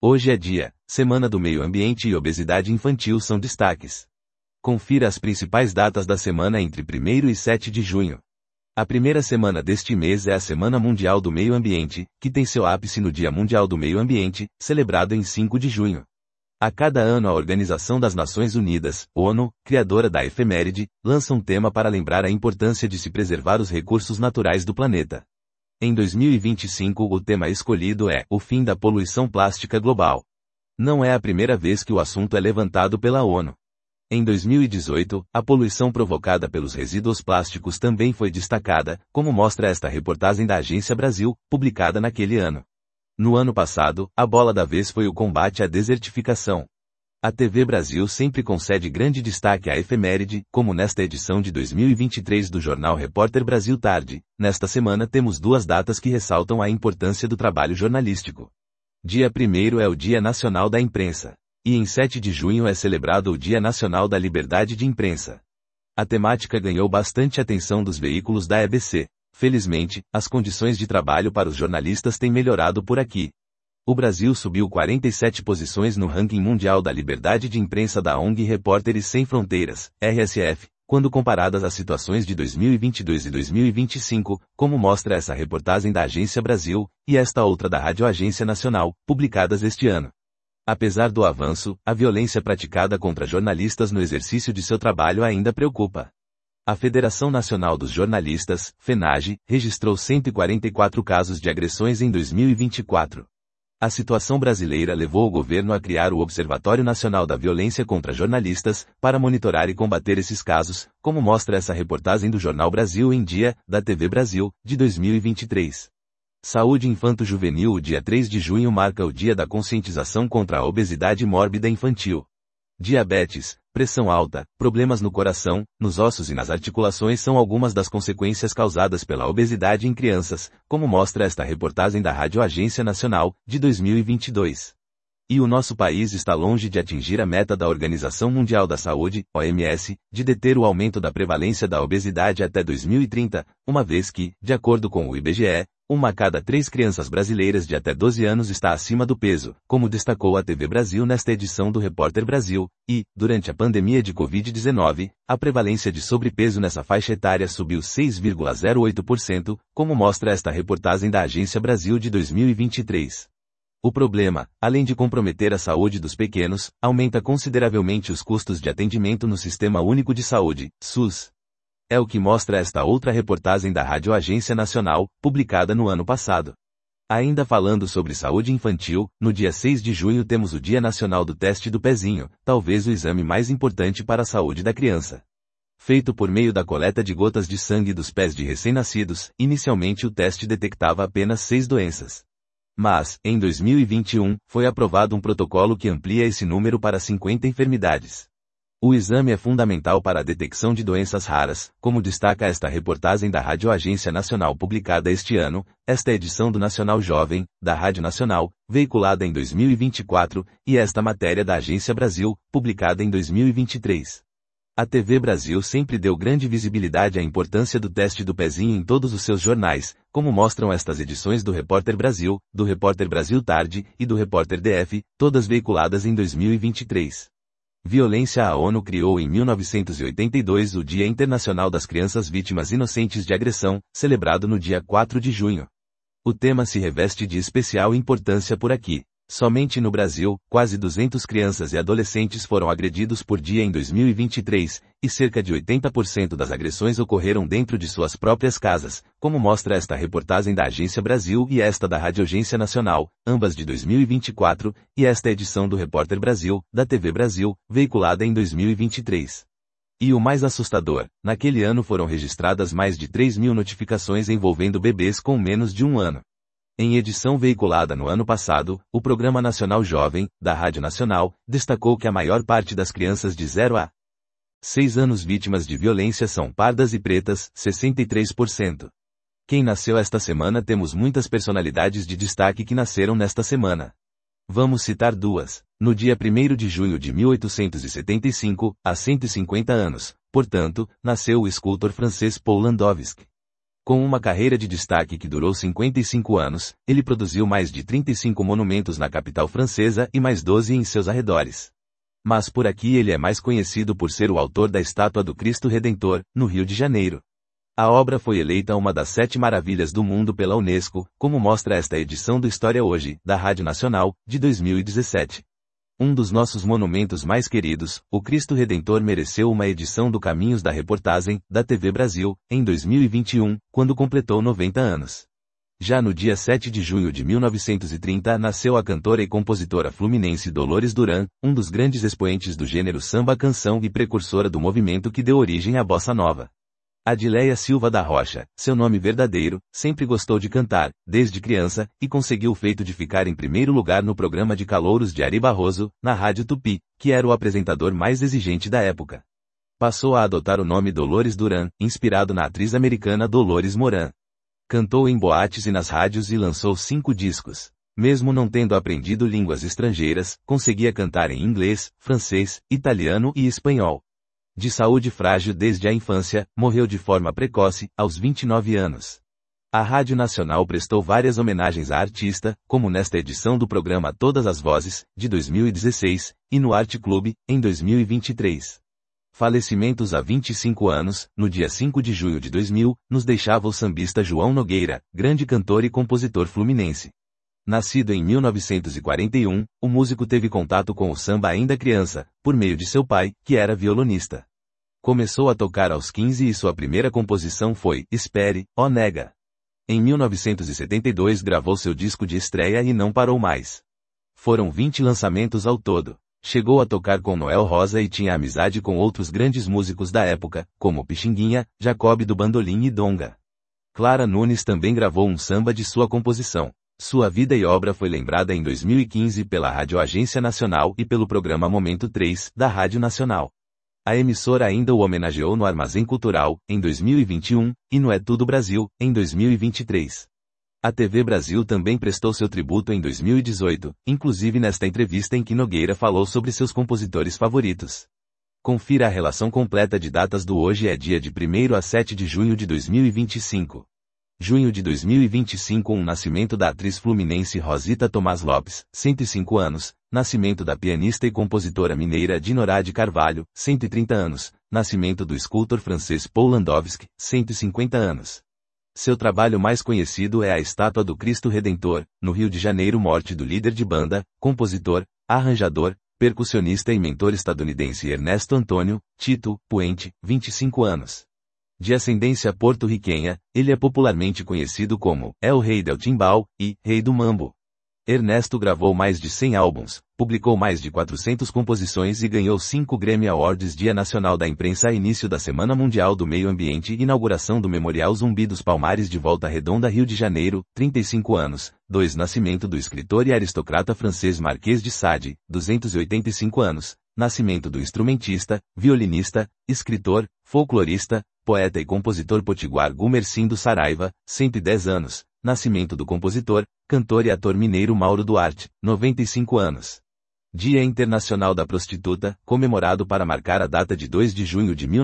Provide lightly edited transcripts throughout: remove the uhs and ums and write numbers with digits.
Hoje é dia, Semana do Meio Ambiente e Obesidade Infantil são destaques. Confira as principais datas da semana entre 1º e 7 de junho. A primeira semana deste mês é a Semana Mundial do Meio Ambiente, que tem seu ápice no Dia Mundial do Meio Ambiente, celebrado em 5 de junho. A cada ano a Organização das Nações Unidas, ONU, criadora da efeméride, lança um tema para lembrar a importância de se preservar os recursos naturais do planeta. Em 2025 o tema escolhido é o fim da poluição plástica global. Não é a primeira vez que o assunto é levantado pela ONU. Em 2018, a poluição provocada pelos resíduos plásticos também foi destacada, como mostra esta reportagem da Agência Brasil, publicada naquele ano. No ano passado, a bola da vez foi o combate à desertificação. A TV Brasil sempre concede grande destaque à efeméride, como nesta edição de 2023 do jornal Repórter Brasil Tarde. Nesta semana temos duas datas que ressaltam a importância do trabalho jornalístico. Dia 1º é o Dia Nacional da Imprensa. E em 7 de junho é celebrado o Dia Nacional da Liberdade de Imprensa. A temática ganhou bastante atenção dos veículos da EBC. Felizmente, as condições de trabalho para os jornalistas têm melhorado por aqui. O Brasil subiu 47 posições no ranking mundial da liberdade de imprensa da ONG Repórteres Sem Fronteiras, RSF, quando comparadas às situações de 2022 e 2025, como mostra essa reportagem da Agência Brasil, e esta outra da Rádio Agência Nacional, publicadas este ano. Apesar do avanço, a violência praticada contra jornalistas no exercício de seu trabalho ainda preocupa. A Federação Nacional dos Jornalistas, FENAGE, registrou 144 casos de agressões em 2024. A situação brasileira levou o governo a criar o Observatório Nacional da Violência contra Jornalistas, para monitorar e combater esses casos, como mostra essa reportagem do Jornal Brasil em Dia, da TV Brasil, de 2023. Saúde Infanto-Juvenil. O dia 3 de junho marca o Dia da Conscientização contra a Obesidade Mórbida Infantil. Diabetes, pressão alta, problemas no coração, nos ossos e nas articulações são algumas das consequências causadas pela obesidade em crianças, como mostra esta reportagem da Rádio Agência Nacional, de 2022. E o nosso país está longe de atingir a meta da Organização Mundial da Saúde, OMS, de deter o aumento da prevalência da obesidade até 2030, uma vez que, de acordo com o IBGE, 1 a cada 3 crianças brasileiras de até 12 anos está acima do peso, como destacou a TV Brasil nesta edição do Repórter Brasil, e, durante a pandemia de Covid-19, a prevalência de sobrepeso nessa faixa etária subiu 6,08%, como mostra esta reportagem da Agência Brasil de 2023. O problema, além de comprometer a saúde dos pequenos, aumenta consideravelmente os custos de atendimento no Sistema Único de Saúde, SUS. É o que mostra esta outra reportagem da Rádio Agência Nacional, publicada no ano passado. Ainda falando sobre saúde infantil, no dia 6 de junho temos o Dia Nacional do Teste do Pezinho, talvez o exame mais importante para a saúde da criança. Feito por meio da coleta de gotas de sangue dos pés de recém-nascidos, inicialmente o teste detectava apenas 6 doenças. Mas, em 2021, foi aprovado um protocolo que amplia esse número para 50 enfermidades. O exame é fundamental para a detecção de doenças raras, como destaca esta reportagem da Rádio Agência Nacional publicada este ano, esta edição do Nacional Jovem, da Rádio Nacional, veiculada em 2024, e esta matéria da Agência Brasil, publicada em 2023. A TV Brasil sempre deu grande visibilidade à importância do teste do pezinho em todos os seus jornais, como mostram estas edições do Repórter Brasil, do Repórter Brasil Tarde e do Repórter DF, todas veiculadas em 2023. Violência. A ONU criou em 1982 o Dia Internacional das Crianças Vítimas Inocentes de Agressão, celebrado no dia 4 de junho. O tema se reveste de especial importância por aqui. Somente no Brasil, quase 200 crianças e adolescentes foram agredidos por dia em 2023, e cerca de 80% das agressões ocorreram dentro de suas próprias casas, como mostra esta reportagem da Agência Brasil e esta da Rádio Agência Nacional, ambas de 2024, e esta edição do Repórter Brasil, da TV Brasil, veiculada em 2023. E o mais assustador, naquele ano foram registradas mais de 3.000 notificações envolvendo bebês com menos de 1 ano. Em edição veiculada no ano passado, o Programa Nacional Jovem, da Rádio Nacional, destacou que a maior parte das crianças de 0 a 6 anos vítimas de violência são pardas e pretas, 63%. Quem nasceu esta semana? Temos muitas personalidades de destaque que nasceram nesta semana. Vamos citar duas. No dia 1º de junho de 1875, há 150 anos, portanto, nasceu o escultor francês Paul Landowski. Com uma carreira de destaque que durou 55 anos, ele produziu mais de 35 monumentos na capital francesa e mais 12 em seus arredores. Mas por aqui ele é mais conhecido por ser o autor da estátua do Cristo Redentor, no Rio de Janeiro. A obra foi eleita uma das 7 maravilhas do mundo pela Unesco, como mostra esta edição do História Hoje, da Rádio Nacional, de 2017. Um dos nossos monumentos mais queridos, o Cristo Redentor mereceu uma edição do Caminhos da Reportagem, da TV Brasil, em 2021, quando completou 90 anos. Já no dia 7 de junho de 1930 nasceu a cantora e compositora fluminense Dolores Duran, um dos grandes expoentes do gênero samba-canção e precursora do movimento que deu origem à bossa nova. Adileia Silva da Rocha, seu nome verdadeiro, sempre gostou de cantar, desde criança, e conseguiu o feito de ficar em primeiro lugar no programa de calouros de Ari Barroso, na Rádio Tupi, que era o apresentador mais exigente da época. Passou a adotar o nome Dolores Duran, inspirado na atriz americana Dolores Moran. Cantou em boates e nas rádios e lançou 5 discos. Mesmo não tendo aprendido línguas estrangeiras, conseguia cantar em inglês, francês, italiano e espanhol. De saúde frágil desde a infância, morreu de forma precoce, aos 29 anos. A Rádio Nacional prestou várias homenagens à artista, como nesta edição do programa Todas as Vozes, de 2016, e no Arte Clube, em 2023. Falecimentos há 25 anos, no dia 5 de junho de 2000, nos deixava o sambista João Nogueira, grande cantor e compositor fluminense. Nascido em 1941, o músico teve contato com o samba ainda criança, por meio de seu pai, que era violonista. Começou a tocar aos 15 e sua primeira composição foi Espere, ó Nega. Em 1972 gravou seu disco de estreia e não parou mais. Foram 20 lançamentos ao todo. Chegou a tocar com Noel Rosa e tinha amizade com outros grandes músicos da época, como Pixinguinha, Jacob do Bandolim e Donga. Clara Nunes também gravou um samba de sua composição. Sua vida e obra foi lembrada em 2015 pela Rádio Agência Nacional e pelo programa Momento 3, da Rádio Nacional. A emissora ainda o homenageou no Armazém Cultural, em 2021, e no É Tudo Brasil, em 2023. A TV Brasil também prestou seu tributo em 2018, inclusive nesta entrevista em que Nogueira falou sobre seus compositores favoritos. Confira a relação completa de datas do hoje é dia de 1º a 7 de junho de 2025. Junho de 2025 nascimento da atriz fluminense Rosita Tomás Lopes, 105 anos, nascimento da pianista e compositora mineira Dinorah de Carvalho, 130 anos, nascimento do escultor francês Paul Landowski, 150 anos. Seu trabalho mais conhecido é a estátua do Cristo Redentor, no Rio de Janeiro. Morte do líder de banda, compositor, arranjador, percussionista e mentor estadunidense Ernesto Antônio Tito Puente, 25 anos. De ascendência porto-riquenha, ele é popularmente conhecido como El Rei del Timbal e Rei do Mambo. Ernesto gravou mais de 100 álbuns, publicou mais de 400 composições e ganhou 5 Grammy Awards. Dia Nacional da Imprensa. Início da Semana Mundial do Meio Ambiente. Inauguração do Memorial Zumbi dos Palmares de Volta Redonda, Rio de Janeiro, 35 anos. 2. Nascimento do escritor e aristocrata francês Marquês de Sade, 285 anos. Nascimento do instrumentista, violinista, escritor, folclorista, poeta e compositor potiguar Gumercindo Saraiva, 110 anos. Nascimento do compositor, cantor e ator mineiro Mauro Duarte, 95 anos. Dia Internacional da Prostituta, comemorado para marcar a data de 2 de junho de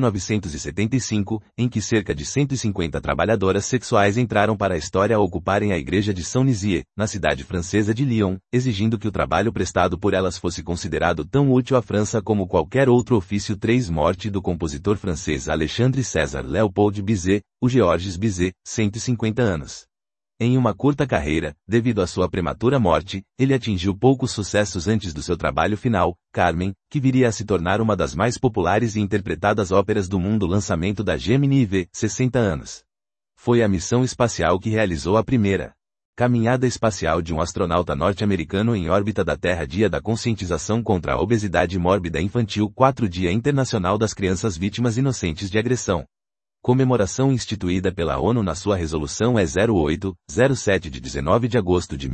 1975, em que cerca de 150 trabalhadoras sexuais entraram para a história ao ocuparem a igreja de Saint-Nizier, na cidade francesa de Lyon, exigindo que o trabalho prestado por elas fosse considerado tão útil à França como qualquer outro ofício. 3. Morte do compositor francês Alexandre César Léopold Bizet, o Georges Bizet, 150 anos. Em uma curta carreira, devido à sua prematura morte, ele atingiu poucos sucessos antes do seu trabalho final, Carmen, que viria a se tornar uma das mais populares e interpretadas óperas do mundo. Lançamento da Gemini IV, 60 anos. Foi a missão espacial que realizou a primeira caminhada espacial de um astronauta norte-americano em órbita da Terra. Dia da Conscientização contra a Obesidade Mórbida Infantil. 4. Dia Internacional das Crianças Vítimas Inocentes de Agressão. Comemoração instituída pela ONU na sua resolução E08-07 de 19 de agosto de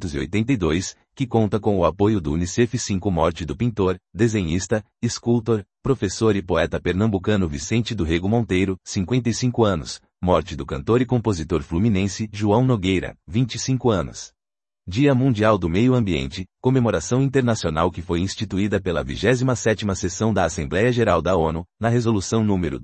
1982, que conta com o apoio do Unicef. 5. Morte do pintor, desenhista, escultor, professor e poeta pernambucano Vicente do Rego Monteiro, 55 anos. Morte do cantor e compositor fluminense João Nogueira, 25 anos. Dia Mundial do Meio Ambiente, comemoração internacional que foi instituída pela 27ª Sessão da Assembleia Geral da ONU, na Resolução número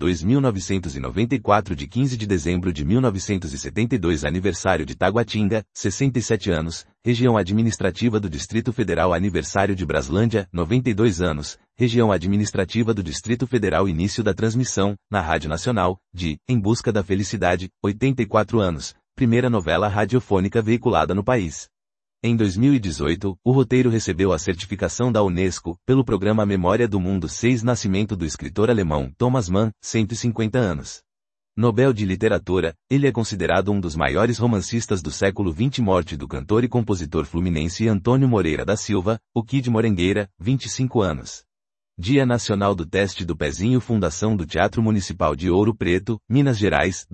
2994 de 15 de dezembro de 1972, aniversário de Taguatinga, 67 anos, região administrativa do Distrito Federal, aniversário de Braslândia, 92 anos, região administrativa do Distrito Federal, início da transmissão, na Rádio Nacional, de Em Busca da Felicidade, 84 anos, primeira novela radiofônica veiculada no país. Em 2018, o roteiro recebeu a certificação da Unesco, pelo programa Memória do Mundo 6, nascimento do escritor alemão Thomas Mann, 150 anos. Nobel de Literatura, ele é considerado um dos maiores romancistas do século XX. Morte do cantor e compositor fluminense Antônio Moreira da Silva, o Kid Morengueira, 25 anos. Dia Nacional do Teste do Pezinho, fundação do Teatro Municipal de Ouro Preto, Minas Gerais,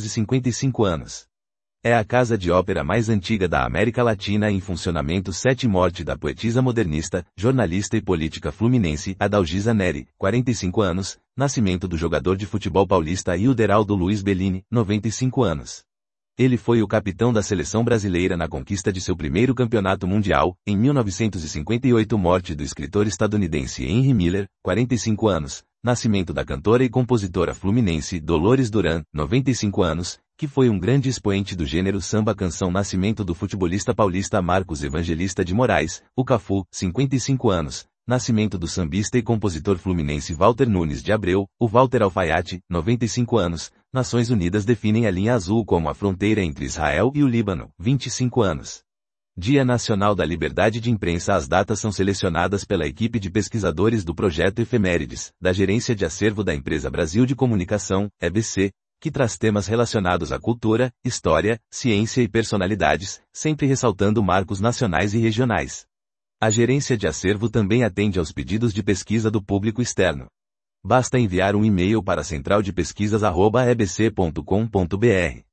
255 anos. É a casa de ópera mais antiga da América Latina em funcionamento. 7 Morte da poetisa modernista, jornalista e política fluminense Adalgisa Neri, 45 anos, nascimento do jogador de futebol paulista Ilderaldo Luiz Bellini, 95 anos. Ele foi o capitão da seleção brasileira na conquista de seu primeiro campeonato mundial, em 1958. Morte do escritor estadunidense Henry Miller, 45 anos, nascimento da cantora e compositora fluminense Dolores Duran, 95 anos, que foi um grande expoente do gênero samba-canção. Nascimento do futebolista paulista Marcos Evangelista de Moraes, o Cafu, 55 anos, nascimento do sambista e compositor fluminense Walter Nunes de Abreu, o Walter Alfaiate, 95 anos, Nações Unidas definem a linha azul como a fronteira entre Israel e o Líbano, 25 anos. Dia Nacional da Liberdade de Imprensa. As datas são selecionadas pela equipe de pesquisadores do Projeto Efemérides, da Gerência de Acervo da Empresa Brasil de Comunicação, EBC, que traz temas relacionados à cultura, história, ciência e personalidades, sempre ressaltando marcos nacionais e regionais. A Gerência de Acervo também atende aos pedidos de pesquisa do público externo. Basta enviar um e-mail para centraldepesquisas@ebc.com.br.